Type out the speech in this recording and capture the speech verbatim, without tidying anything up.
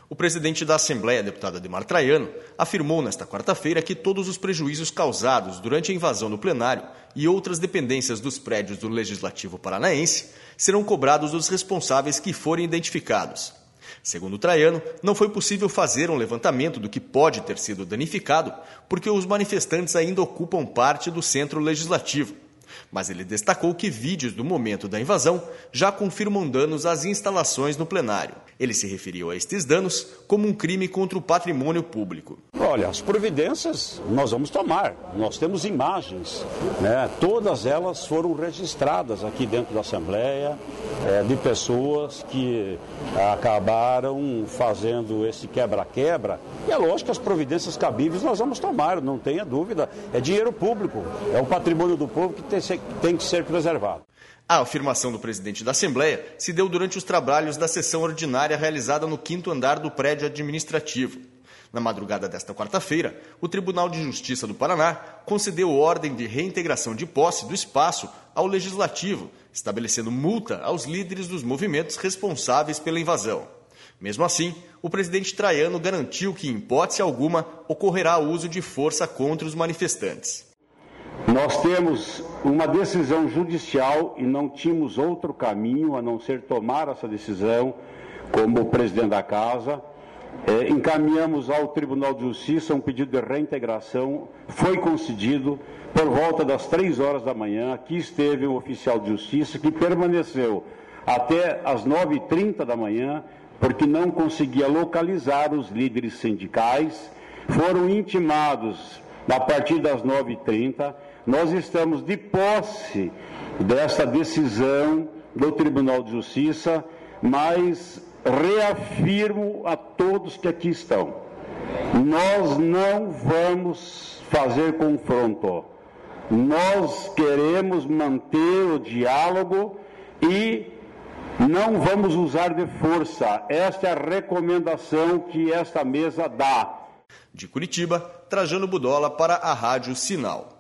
O presidente da Assembleia, deputado Adhemar Traiano, afirmou nesta quarta-feira que todos os prejuízos causados durante a invasão no plenário e outras dependências dos prédios do Legislativo Paranaense serão cobrados dos responsáveis que forem identificados. Segundo Traiano, não foi possível fazer um levantamento do que pode ter sido danificado porque os manifestantes ainda ocupam parte do centro legislativo. Mas ele destacou que vídeos do momento da invasão já confirmam danos às instalações no plenário. Ele se referiu a estes danos como um crime contra o patrimônio público. Olha, as providências nós vamos tomar. Nós temos imagens, né? Todas elas foram registradas aqui dentro da Assembleia, é, de pessoas que acabaram fazendo esse quebra-quebra. E é lógico que as providências cabíveis nós vamos tomar, não tenha dúvida. É dinheiro público, é o patrimônio do povo que tem, tem que ser preservado. A afirmação do presidente da Assembleia se deu durante os trabalhos da sessão ordinária realizada no quinto andar do prédio administrativo. Na madrugada desta quarta-feira, o Tribunal de Justiça do Paraná concedeu ordem de reintegração de posse do espaço ao Legislativo, estabelecendo multa aos líderes dos movimentos responsáveis pela invasão. Mesmo assim, o presidente Traiano garantiu que, em hipótese alguma, ocorrerá uso de força contra os manifestantes. Nós temos uma decisão judicial e não tínhamos outro caminho a não ser tomar essa decisão como presidente da Casa. É, encaminhamos ao Tribunal de Justiça um pedido de reintegração, foi concedido por volta das três horas da manhã. Aqui esteve um oficial de justiça que permaneceu até as nove e trinta da manhã, porque não conseguia localizar os líderes sindicais. Foram intimados a partir das nove e trinta. Nós estamos de posse dessa decisão do Tribunal de Justiça, mas reafirmo a todos que aqui estão, nós não vamos fazer confronto, nós queremos manter o diálogo e não vamos usar de força. Esta é a recomendação que esta mesa dá. De Curitiba, Trajano Budola para a Rádio Sinal.